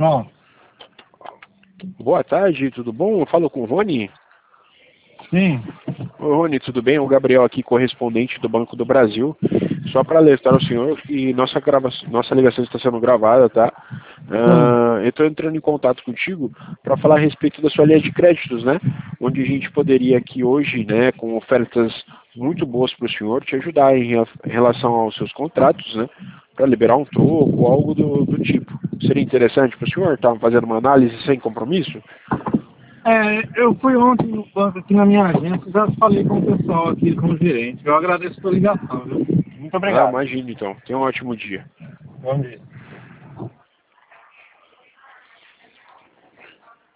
Não. Boa tarde, tudo bom? Eu falo com o Rony. Sim. Oi, Rony, tudo bem? O Gabriel aqui, correspondente do Banco do Brasil. Só para alertar o senhor que nossa ligação está sendo gravada, tá? Eu estou entrando em contato contigo para falar a respeito da sua linha de créditos, né? Onde a gente poderia aqui hoje, né, com ofertas muito boas para o senhor, te ajudar em relação aos seus contratos, né? Para liberar um troco, algo do tipo. Seria interessante para o senhor? Estava fazendo uma análise sem compromisso? Eu fui ontem no banco aqui na minha agência e já falei com o pessoal aqui, com o gerente. Eu agradeço pela ligação, viu? Muito Ah, obrigado. imagina então. Tenha um ótimo dia. Bom dia.